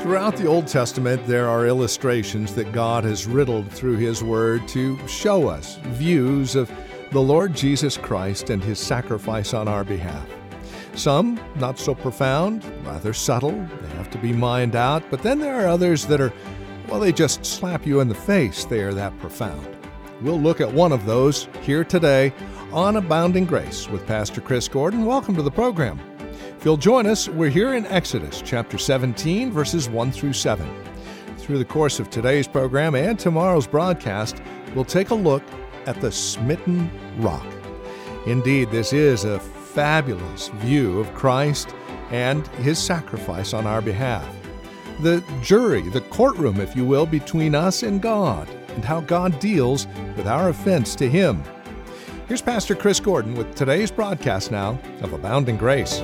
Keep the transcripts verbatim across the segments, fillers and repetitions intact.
Throughout the Old Testament, there are illustrations that God has riddled through His Word to show us views of the Lord Jesus Christ and His sacrifice on our behalf. Some not so profound, rather subtle, they have to be mined out, but then there are others that are, well, they just slap you in the face. They are that profound. We'll look at one of those here today on Abounding Grace with Pastor Chris Gordon. Welcome to the program. If you'll join us, we're here in Exodus chapter seventeen, verses one through seven. Through the course of today's program and tomorrow's broadcast, we'll take a look at the smitten rock. Indeed, this is a fabulous view of Christ and His sacrifice on our behalf. The jury, the courtroom, if you will, between us and God, and how God deals with our offense to Him. Here's Pastor Chris Gordon with today's broadcast now of Abounding Grace.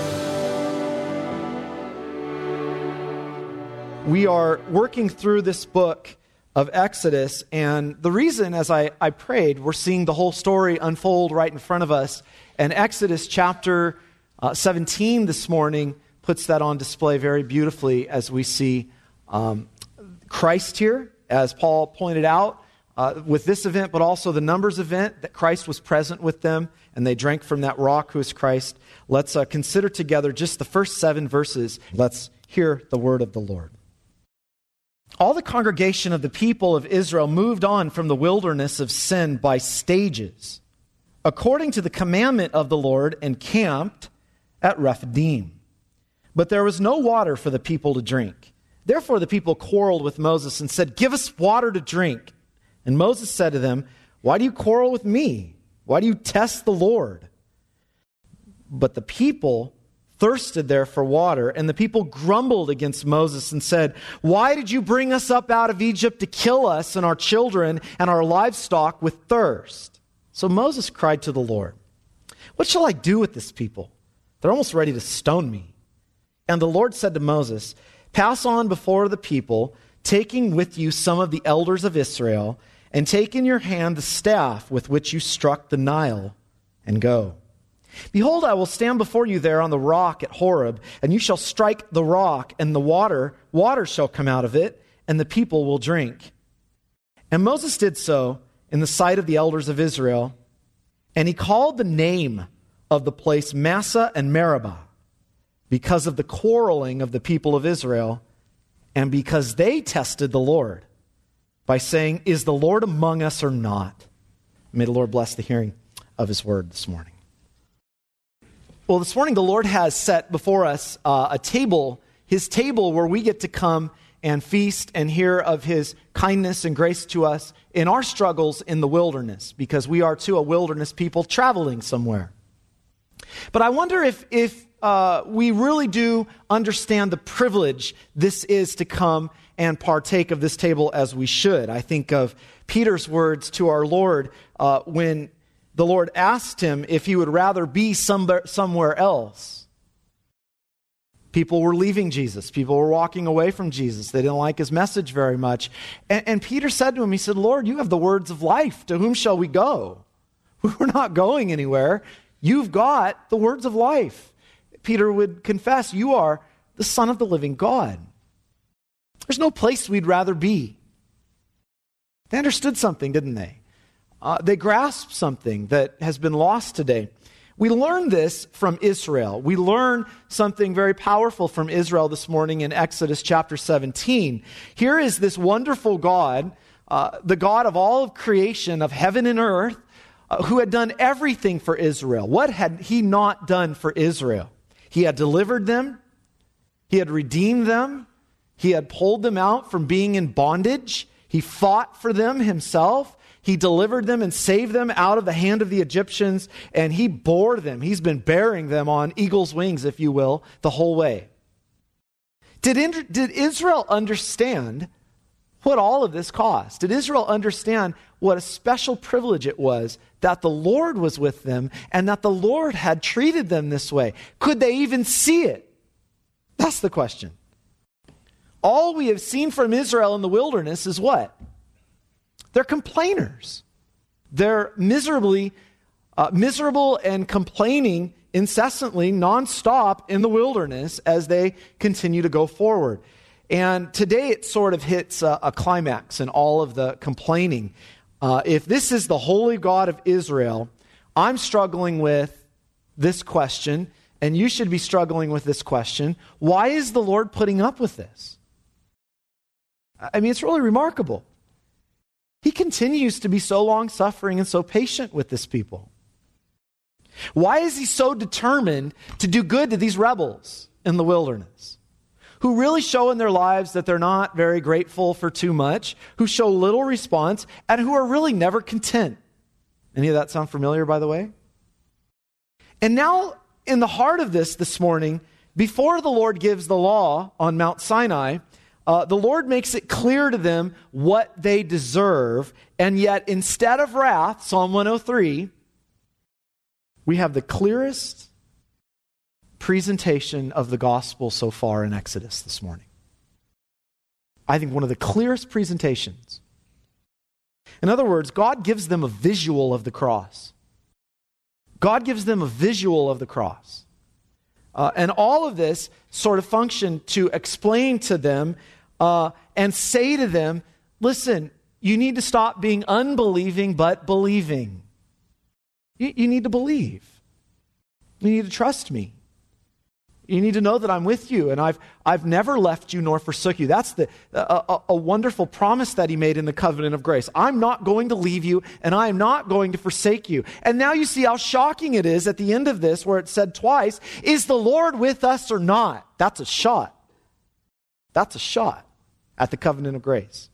We are working through this book of Exodus, and the reason, as I, I prayed, we're seeing the whole story unfold right in front of us. And Exodus chapter uh, seventeen this morning puts that on display very beautifully as we see um, Christ here, as Paul pointed out, uh, with this event, but also the Numbers event, that Christ was present with them, and they drank from that rock who is Christ. Let's uh, consider together just the first seven verses. Let's hear the word of the Lord. All the congregation of the people of Israel moved on from the wilderness of Sin by stages, according to the commandment of the Lord, and camped at Rephidim. But there was no water for the people to drink. Therefore the people quarreled with Moses and said, "Give us water to drink." And Moses said to them, "Why do you quarrel with me? Why do you test the Lord?" But the people thirsted there for water, and the people grumbled against Moses and said, "Why did you bring us up out of Egypt to kill us and our children and our livestock with thirst?" So Moses cried to the Lord, "What shall I do with this people? They're almost ready to stone me." And the Lord said to Moses, "Pass on before the people, taking with you some of the elders of Israel, and take in your hand the staff with which you struck the Nile, and go. Behold, I will stand before you there on the rock at Horeb, and you shall strike the rock, and the water, water shall come out of it, and the people will drink." And Moses did so in the sight of the elders of Israel, and he called the name of the place Massah and Meribah, because of the quarreling of the people of Israel, and because they tested the Lord by saying, "Is the Lord among us or not?" May the Lord bless the hearing of His word this morning. Well, this morning the Lord has set before us uh, a table, His table where we get to come and feast and hear of His kindness and grace to us in our struggles in the wilderness, because we are too a wilderness people traveling somewhere. But I wonder if, if uh, we really do understand the privilege this is to come and partake of this table as we should. I think of Peter's words to our Lord uh, when the Lord asked him if he would rather be somewhere, somewhere else. People were leaving Jesus. People were walking away from Jesus. They didn't like His message very much. And, and Peter said to him, he said, "Lord, you have the words of life. To whom shall we go? We're not going anywhere. You've got the words of life." Peter would confess, "You are the Son of the living God." There's no place we'd rather be. They understood something, didn't they? Uh, they grasped something that has been lost today. We learn this from Israel. We learn something very powerful from Israel this morning in Exodus chapter seventeen. Here is this wonderful God, uh, the God of all of creation, of heaven and earth, uh, who had done everything for Israel. What had He not done for Israel? He had delivered them. He had redeemed them. He had pulled them out from being in bondage. He fought for them Himself. He delivered them and saved them out of the hand of the Egyptians, and He bore them. He's been bearing them on eagle's wings, if you will, the whole way. Did, did Israel understand what all of this cost? Did Israel understand what a special privilege it was that the Lord was with them and that the Lord had treated them this way? Could they even see it? That's the question. All we have seen from Israel in the wilderness is what? They're complainers. They're miserably, uh, miserable and complaining incessantly, nonstop in the wilderness as they continue to go forward. And today it sort of hits a, a climax in all of the complaining. Uh, if this is the holy God of Israel, I'm struggling with this question, and you should be struggling with this question. Why is the Lord putting up with this? I mean, it's really remarkable. He continues to be so long-suffering and so patient with this people. Why is he so determined to do good to these rebels in the wilderness, who really show in their lives that they're not very grateful for too much, who show little response, and who are really never content? Any of that sound familiar, by the way? And now, in the heart of this this morning, before the Lord gives the law on Mount Sinai, Uh, the Lord makes it clear to them what they deserve, and yet instead of wrath, Psalm one oh three, we have the clearest presentation of the gospel so far in Exodus this morning. I think one of the clearest presentations. In other words, God gives them a visual of the cross. God gives them a visual of the cross. Uh, and all of this sort of function to explain to them Uh, and say to them, listen, you need to stop being unbelieving but believing. You, you need to believe. You need to trust me. You need to know that I'm with you, and I've I've never left you nor forsook you. That's the a, a, a wonderful promise that he made in the covenant of grace. I'm not going to leave you, and I am not going to forsake you. And now you see how shocking it is at the end of this, where it said twice, is the Lord with us or not? That's a shot. That's a shot at the covenant of grace.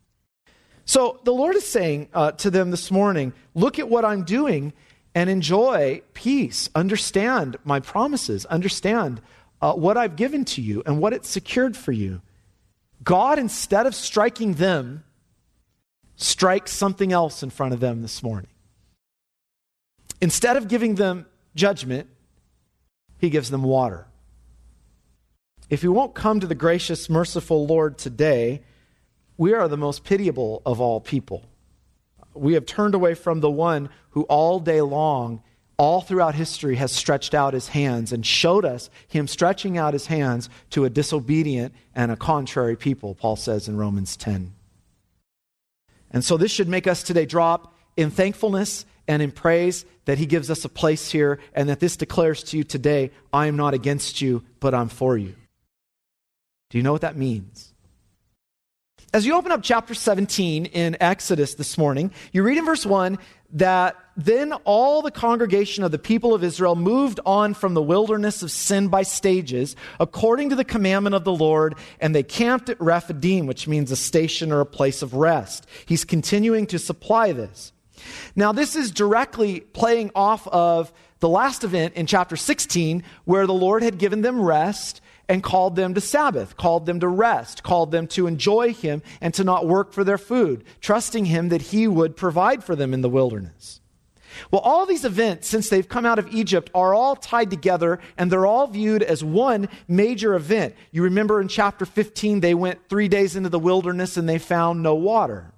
So the Lord is saying uh, to them this morning, look at what I'm doing and enjoy peace. Understand my promises. Understand uh, what I've given to you and what it's secured for you. God, instead of striking them, strikes something else in front of them this morning. Instead of giving them judgment, he gives them water. If we won't come to the gracious, merciful Lord today, we are the most pitiable of all people. We have turned away from the one who all day long, all throughout history, has stretched out his hands and showed us him stretching out his hands to a disobedient and a contrary people, Paul says in Romans ten. And so this should make us today drop in thankfulness and in praise that he gives us a place here, and that this declares to you today, I am not against you, but I'm for you. Do you know what that means? As you open up chapter seventeen in Exodus this morning, you read in verse one that then all the congregation of the people of Israel moved on from the wilderness of sin by stages, according to the commandment of the Lord, and they camped at Rephidim, which means a station or a place of rest. He's continuing to supply this. Now, this is directly playing off of the last event in chapter sixteen, where the Lord had given them rest and called them to Sabbath, called them to rest, called them to enjoy him and to not work for their food, trusting him that he would provide for them in the wilderness. Well, all these events, since they've come out of Egypt, are all tied together, and they're all viewed as one major event. You remember in chapter fifteen, they went three days into the wilderness and they found no water.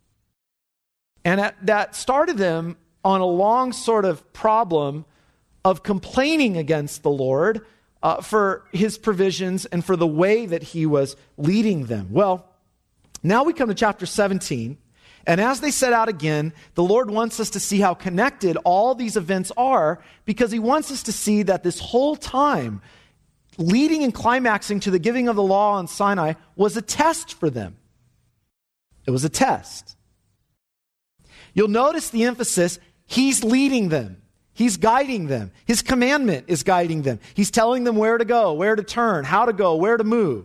And that started them on a long sort of problem of complaining against the Lord uh, for his provisions and for the way that he was leading them. Well, now we come to chapter seventeen, and as they set out again, the Lord wants us to see how connected all these events are, because he wants us to see that this whole time, leading and climaxing to the giving of the law on Sinai, was a test for them. It was a test. You'll notice the emphasis, he's leading them. He's guiding them. His commandment is guiding them. He's telling them where to go, where to turn, how to go, where to move.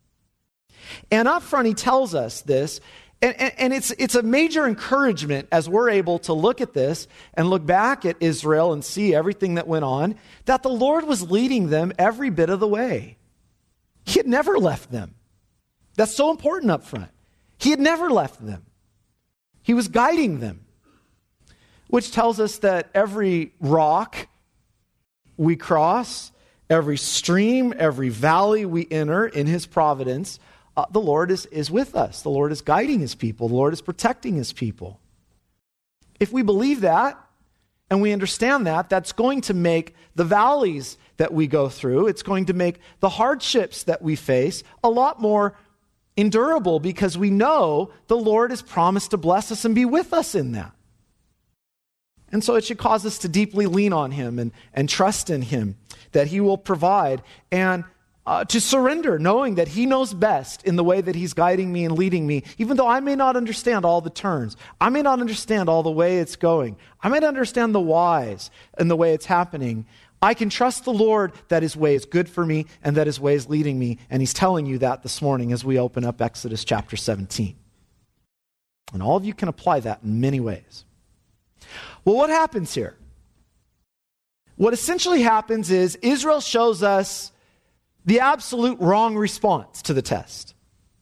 And up front, he tells us this, and, and, and it's, it's a major encouragement as we're able to look at this and look back at Israel and see everything that went on, that the Lord was leading them every bit of the way. He had never left them. That's so important up front. He had never left them. He was guiding them. Which tells us that every rock we cross, every stream, every valley we enter in his providence, uh, the Lord is, is with us. The Lord is guiding his people. The Lord is protecting his people. If we believe that and we understand that, that's going to make the valleys that we go through, it's going to make the hardships that we face a lot more endurable because we know the Lord has promised to bless us and be with us in that. And so it should cause us to deeply lean on him and, and trust in him that he will provide, and uh, to surrender, knowing that he knows best in the way that he's guiding me and leading me, even though I may not understand all the turns. I may not understand all the way it's going. I may not understand the whys and the way it's happening. I can trust the Lord that his way is good for me and that his way is leading me. And he's telling you that this morning as we open up Exodus chapter seventeen. And all of you can apply that in many ways. Well, what happens here? What essentially happens is Israel shows us the absolute wrong response to the test.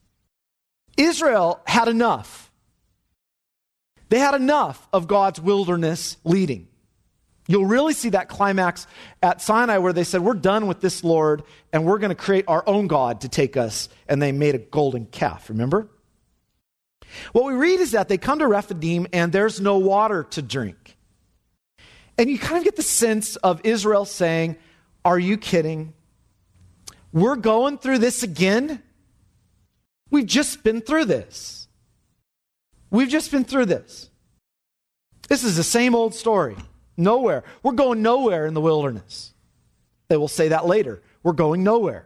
Israel had enough. They had enough of God's wilderness leading. You'll really see that climax at Sinai where they said, we're done with this Lord and we're going to create our own God to take us. And they made a golden calf, remember? What we read is that they come to Rephidim and there's no water to drink. And you kind of get the sense of Israel saying, are you kidding? We're going through this again? We've just been through this. We've just been through this. This is the same old story. Nowhere. We're going nowhere in the wilderness. They will say that later. We're going nowhere.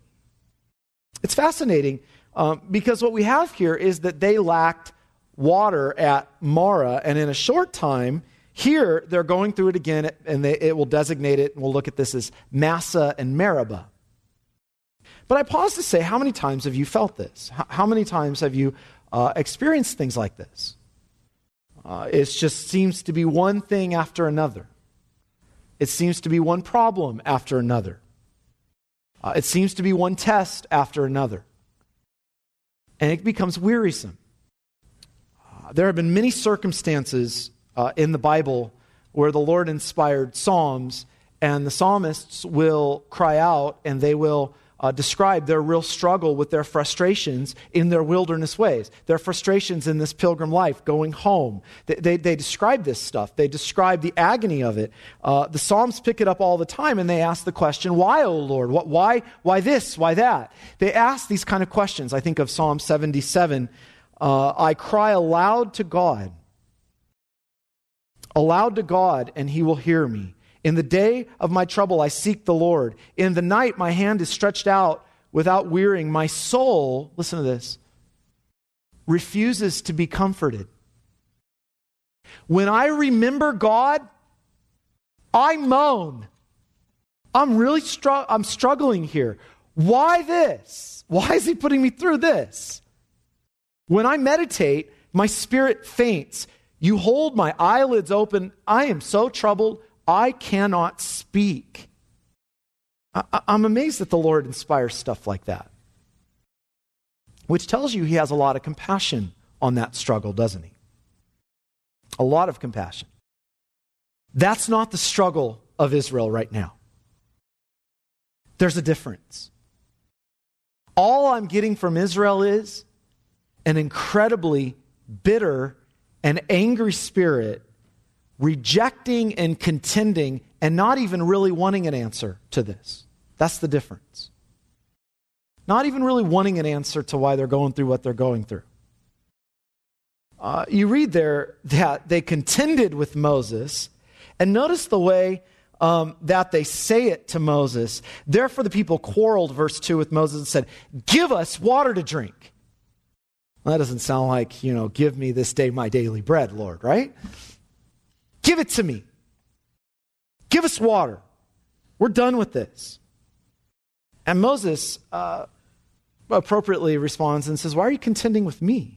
It's fascinating um, because what we have here is that they lacked water at Marah, and in a short time, here they're going through it again, and they, it will designate it, and we'll look at this as Massah and Meribah. But I pause to say, how many times have you felt this? How, how many times have you uh, experienced things like this? Uh, it just seems to be one thing after another. It seems to be one problem after another. Uh, it seems to be one test after another. And it becomes wearisome. Uh, there have been many circumstances uh, in the Bible where the Lord inspired psalms, and the psalmists will cry out and they will Uh, describe their real struggle with their frustrations in their wilderness ways, their frustrations in this pilgrim life, going home. They, they, they describe this stuff. They describe the agony of it. Uh, the Psalms pick it up all the time, and they ask the question, why, O Lord? What, why, why this? Why that? They ask these kind of questions. I think of Psalm seventy-seven. Uh, I cry aloud to God, aloud to God, and he will hear me. In the day of my trouble, I seek the Lord. In the night, my hand is stretched out without wearying. My soul, listen to this, refuses to be comforted. When I remember God, I moan. I'm really str- I'm struggling here. Why this? Why is he putting me through this? When I meditate, my spirit faints. You hold my eyelids open. I am so troubled, I cannot speak. I, I'm amazed that the Lord inspires stuff like that, which tells you he has a lot of compassion on that struggle, doesn't he? A lot of compassion. That's not the struggle of Israel right now. There's a difference. All I'm getting from Israel is an incredibly bitter and angry spirit, rejecting and contending and not even really wanting an answer to this. That's the difference. Not even really wanting an answer to why they're going through what they're going through. Uh, you read there that they contended with Moses, and notice the way um, that they say it to Moses. Therefore the people quarreled, verse two, with Moses and said, give us water to drink. Well, that doesn't sound like, you know, give me this day my daily bread, Lord, right? Give it to me. Give us water. We're done with this. And Moses uh, appropriately responds and says, why are you contending with me?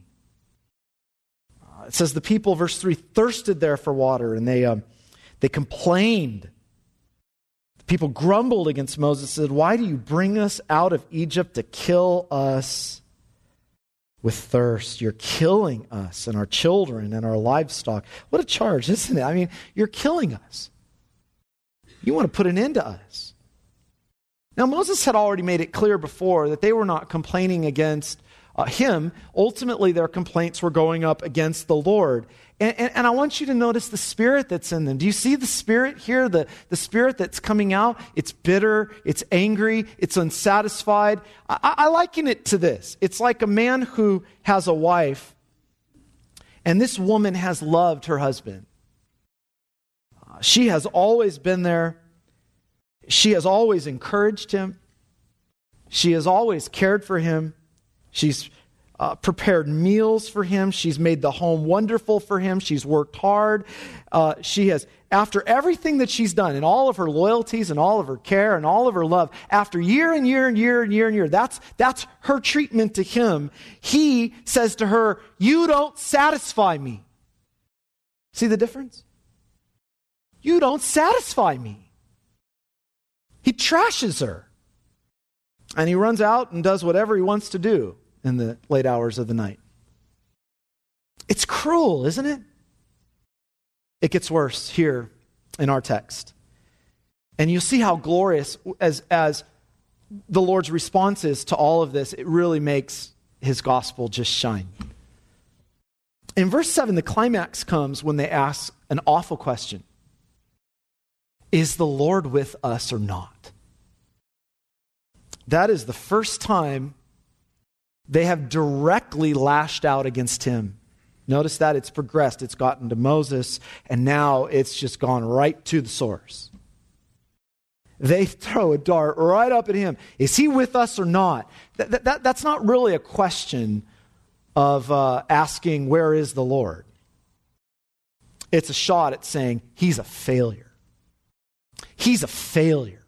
Uh, it says the people, verse three, thirsted there for water, and they um, they complained. The people grumbled against Moses, said, why do you bring us out of Egypt to kill us with thirst? You're killing us and our children and our livestock. What a charge, isn't it? I mean, you're killing us. You want to put an end to us. Now, Moses had already made it clear before that they were not complaining against uh, him. Ultimately, their complaints were going up against the Lord. And, and, and I want you to notice the spirit that's in them. Do you see the spirit here? The, the spirit that's coming out? It's bitter, it's angry, it's unsatisfied. I, I liken it to this. It's like a man who has a wife, and this woman has loved her husband. Uh, she has always been there. She has always encouraged him. She has always cared for him. She's uh, prepared meals for him. She's made the home wonderful for him. She's worked hard. Uh, she has, after everything that she's done, and all of her loyalties and all of her care and all of her love, after year and year and year and year and year, that's, that's her treatment to him. He says to her, "You don't satisfy me." See the difference? You don't satisfy me. He trashes her. And he runs out and does whatever he wants to do in the late hours of the night. It's cruel, isn't it? It gets worse here in our text. And you'll see how glorious, as, as the Lord's response is to all of this, it really makes his gospel just shine. In verse seven, the climax comes when they ask an awful question. Is the Lord with us or not? That is the first time they have directly lashed out against him. Notice that it's progressed. It's gotten to Moses, and now it's just gone right to the source. They throw a dart right up at him. Is he with us or not? That, that, that's not really a question of uh, asking, where is the Lord? It's a shot at saying, he's a failure. He's a failure.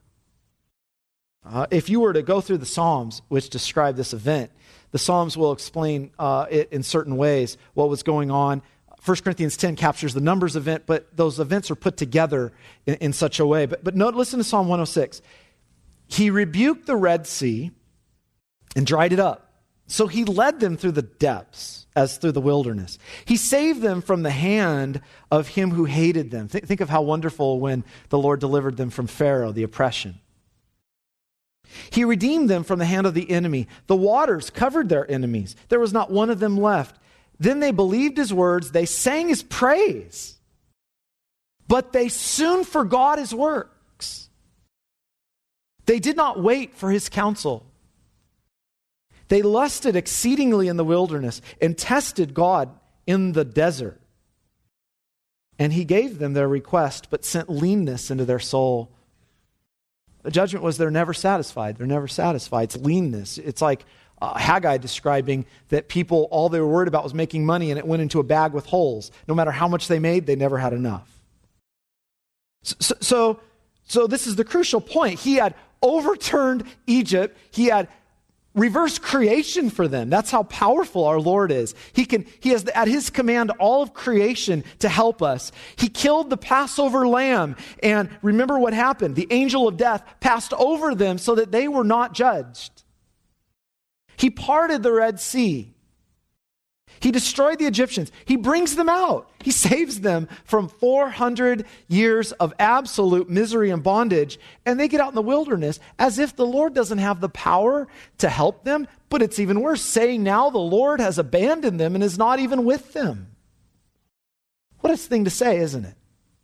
Uh, if you were to go through the Psalms, which describe this event, the Psalms will explain uh, it in certain ways, what was going on. First Corinthians ten captures the numbers event, but those events are put together in, in such a way. But, but note, listen to Psalm one oh six. He rebuked the Red Sea and dried it up. So he led them through the depths as through the wilderness. He saved them from the hand of him who hated them. Think, think of how wonderful when the Lord delivered them from Pharaoh, the oppression. He redeemed them from the hand of the enemy. The waters covered their enemies. There was not one of them left. Then they believed his words. They sang his praise. But they soon forgot his works. They did not wait for his counsel. They lusted exceedingly in the wilderness and tested God in the desert. And he gave them their request, but sent leanness into their soul. The judgment was they're never satisfied. They're never satisfied. It's leanness. It's like uh, Haggai describing that people, all they were worried about was making money, and it went into a bag with holes. No matter how much they made, they never had enough. So, so, so this is the crucial point. He had overturned Egypt. He had reversed creation for them. That's how powerful our Lord is. He can, he has at his command all of creation to help us. He killed the Passover lamb. And remember what happened. The angel of death passed over them so that they were not judged. He parted the Red Sea. He destroyed the Egyptians. He brings them out. He saves them from four hundred years of absolute misery and bondage. And they get out in the wilderness as if the Lord doesn't have the power to help them. But it's even worse, saying now the Lord has abandoned them and is not even with them. What a thing to say, isn't it?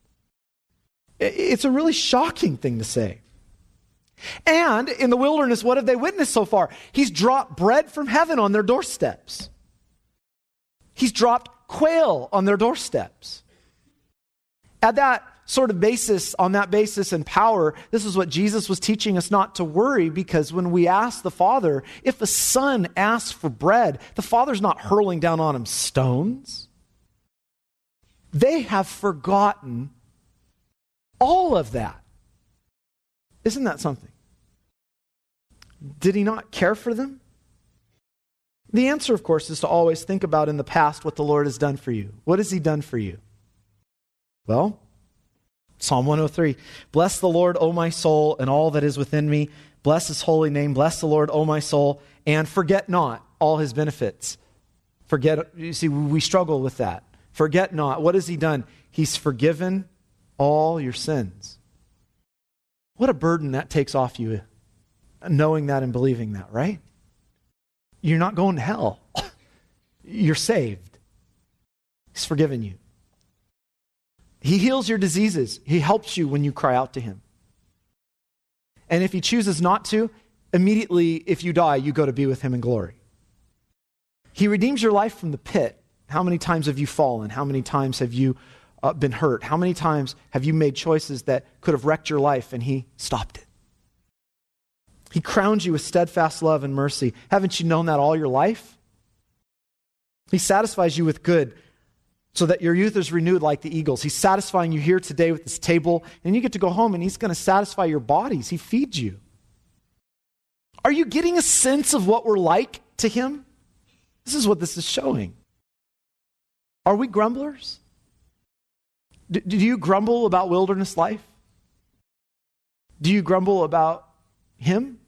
It's a really shocking thing to say. And in the wilderness, what have they witnessed so far? He's dropped bread from heaven on their doorsteps. He's dropped quail on their doorsteps. At that sort of basis, on that basis and power, this is what Jesus was teaching us not to worry, because when we ask the Father, if a son asks for bread, the Father's not hurling down on him stones. They have forgotten all of that. Isn't that something? Did he not care for them? The answer, of course, is to always think about in the past what the Lord has done for you. What has he done for you? Well, Psalm one oh three, bless the Lord, O my soul, and all that is within me. Bless his holy name. Bless the Lord, O my soul, and forget not all his benefits. Forget, you see, we struggle with that. Forget not. What has he done? He's forgiven all your sins. What a burden that takes off you, knowing that and believing that, right? you're not going to hell. You're saved. He's forgiven you. He heals your diseases. He helps you when you cry out to him. And if he chooses not to, immediately, if you die, you go to be with him in glory. He redeems your life from the pit. How many times have you fallen? How many times have you uh, been hurt? How many times have you made choices that could have wrecked your life and he stopped it? He crowns you with steadfast love and mercy. Haven't you known that all your life? He satisfies you with good so that your youth is renewed like the eagles. He's satisfying you here today with this table, and you get to go home and he's going to satisfy your bodies. He feeds you. Are you getting a sense of what we're like to him? This is what this is showing. Are we grumblers? Do, do you grumble about wilderness life? Do you grumble about him?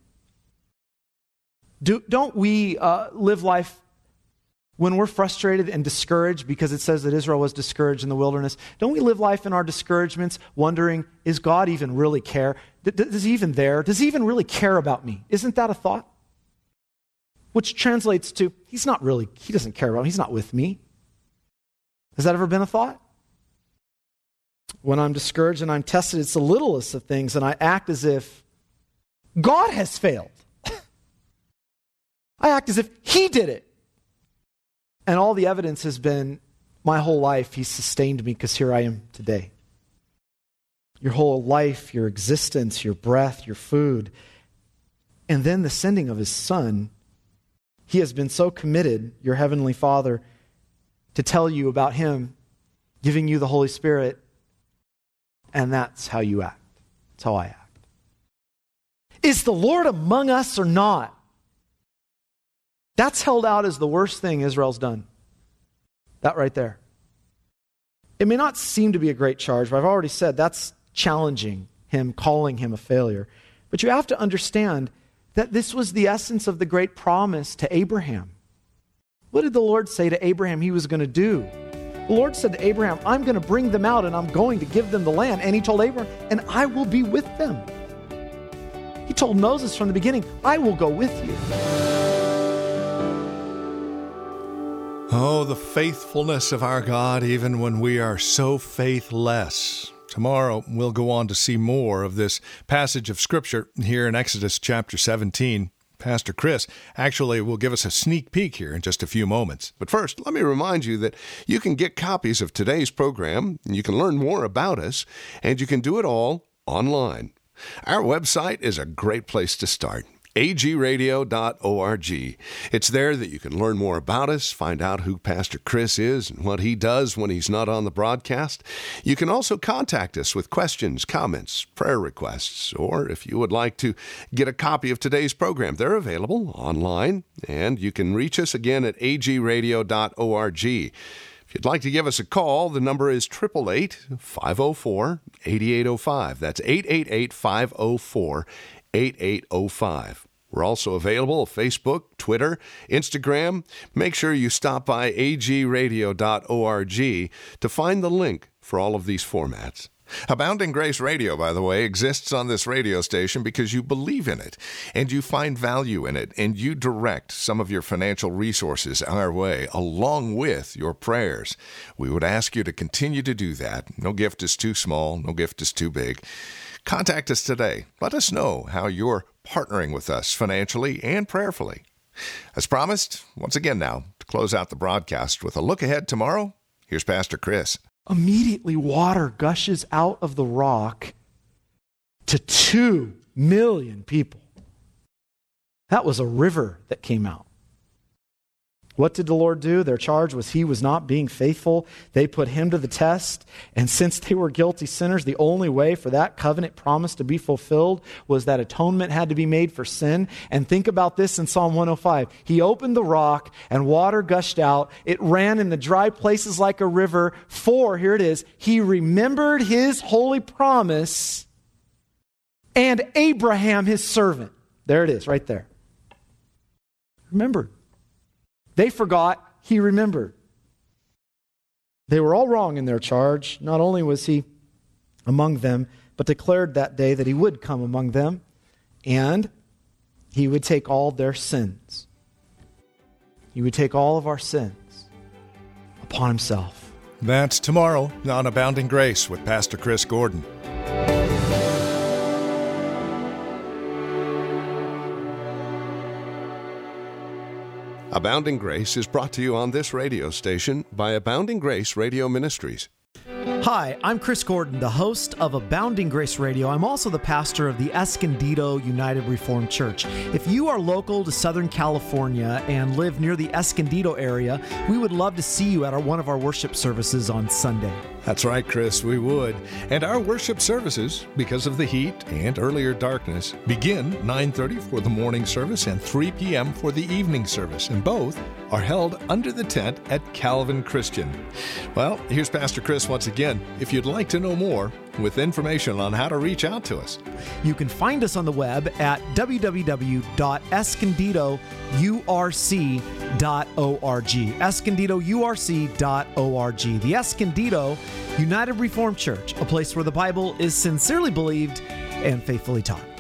Do, don't we uh, live life when we're frustrated and discouraged, because it says that Israel was discouraged in the wilderness? Don't we live life in our discouragements wondering, is God even really care? D- does he even there? Does he even really care about me? Isn't that a thought? Which translates to, he's not really, he doesn't care about me. He's not with me. Has that ever been a thought? When I'm discouraged and I'm tested, it's the littlest of things, and I act as if God has failed. I act as if he did it. And all the evidence has been, my whole life, he sustained me because here I am today. Your whole life, your existence, your breath, your food. And then the sending of his son. He has been so committed, your heavenly Father, to tell you about him, giving you the Holy Spirit. And that's how you act. That's how I act. Is the Lord among us or not? That's held out as the worst thing Israel's done. That right there. It may not seem to be a great charge, but I've already said that's challenging him, calling him a failure. But you have to understand that this was the essence of the great promise to Abraham. What did the Lord say to Abraham he was going to do? The Lord said to Abraham, I'm going to bring them out and I'm going to give them the land. And he told Abraham, and I will be with them. He told Moses from the beginning, I will go with you. Oh, the faithfulness of our God, even when we are so faithless. Tomorrow, we'll go on to see more of this passage of Scripture here in Exodus chapter seventeen. Pastor Chris actually will give us a sneak peek here in just a few moments. But first, let me remind you that you can get copies of today's program, and you can learn more about us, and you can do it all online. Our website is a great place to start. a g radio dot org. It's there that you can learn more about us, find out who Pastor Chris is and what he does when he's not on the broadcast. You can also contact us with questions, comments, prayer requests, or if you would like to get a copy of today's program, they're available online, and you can reach us again at a g radio dot org. If you'd like to give us a call, the number is eight eight eight, five oh four, eight eight oh five. That's eight eight eight, five oh four, eight eight oh five. We're also available on Facebook, Twitter, Instagram. Make sure you stop by a g radio dot org to find the link for all of these formats. Abounding Grace Radio, by the way, exists on this radio station because you believe in it, and you find value in it, and you direct some of your financial resources our way, along with your prayers. We would ask you to continue to do that. No gift is too small, no gift is too big. Contact us today. Let us know how you're partnering with us financially and prayerfully. As promised, once again now, to close out the broadcast with a look ahead tomorrow, here's Pastor Chris. Immediately water gushes out of the rock to two million people. That was a river that came out. What did the Lord do? Their charge was he was not being faithful. They put him to the test. And since they were guilty sinners, the only way for that covenant promise to be fulfilled was that atonement had to be made for sin. And think about this in Psalm one oh five. He opened the rock and water gushed out. It ran in the dry places like a river. For, here it is, he remembered his holy promise and Abraham his servant. There it is, right there. Remembered. They forgot, he remembered. They were all wrong in their charge. Not only was he among them, but declared that day that he would come among them and he would take all their sins. He would take all of our sins upon himself. That's tomorrow on Abounding Grace with Pastor Chris Gordon. Abounding Grace is brought to you on this radio station by Abounding Grace Radio Ministries. Hi, I'm Chris Gordon, the host of Abounding Grace Radio. I'm also the pastor of the Escondido United Reformed Church. If you are local to Southern California and live near the Escondido area, we would love to see you at our, one of our worship services on Sunday. That's right, Chris, we would. And our worship services, because of the heat and earlier darkness, begin nine thirty for the morning service and three p.m. for the evening service. And both are held under the tent at Calvin Christian. Well, here's Pastor Chris once again. If you'd like to know more, with information on how to reach out to us, you can find us on the web at w w w dot escondido u r c dot org. escondido u r c dot org. The Escondido United Reformed Church, a place where the Bible is sincerely believed and faithfully taught.